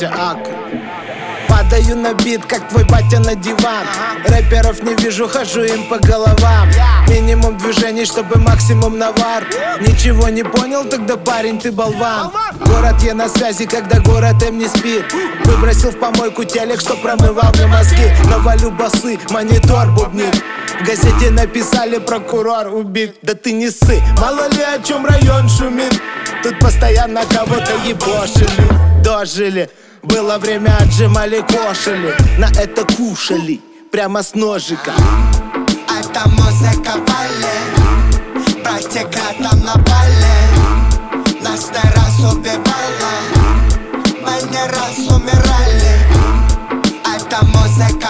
батя Ака. Падаю на бит, как твой батя на диван. Рэперов не вижу, хожу им по головам. Минимум движений, чтобы максимум навар. Ничего не понял, тогда парень ты болван. Город я на связи, когда город им не спит. Выбросил в помойку телек, что промывал мне мозги. Навалю басы, монитор бубнит. В газете написали: прокурор убит. Да ты не ссы, мало ли о чем район шумит. Тут постоянно кого-то ебошили. Дожили. Было время, отжимали, кошели. На это кушали, прямо с ножика. Это музыка вали, практика там на бале. Нас не раз убивала, мы не раз умирали. Это музыка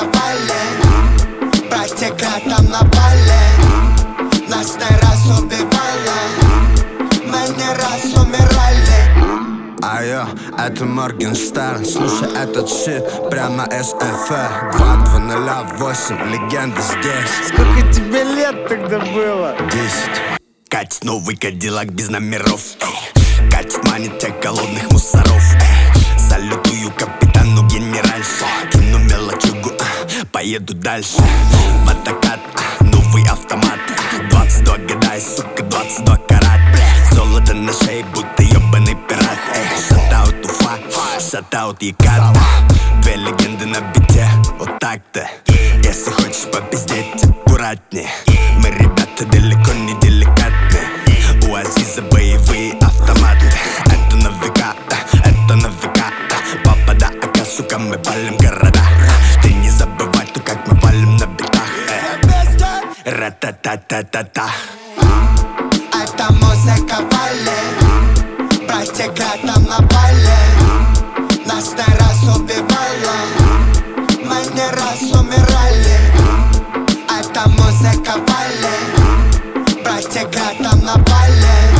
вали, практика там на бале. Нас не раз убивала, мы не раз умирали. Айо, это Моргенштерн, слушай этот щит прямо с СФ 2208, легенда здесь. Сколько тебе лет тогда было? 10. Катит новый кадиллак без номеров, эй. Катит, манит тех голодных мусоров, эй. Салютую капитану генеральше. Кину мелочугу, поеду дальше. Водокат, новый автомат. 22 года и, сука, 22 карат. Золото на шее, будто ебаный пират. Шатаут Уфа, шатаут Екат. Две легенды на бите, вот так-то. Если хочешь попиздеть, аккуратнее. Мы, ребята, далеко не деликатны. У Азиза боевые автоматы. Это на века, это на века. Папа да Ака, сука, мы палим города. Ты не забывай, то как мы валим на битах. Ра-та-та-та-та-та. Это музыка вали, практика там на бале. Нас не раз убивала, мы не раз умирали. Это музыка вали, практика там на бале.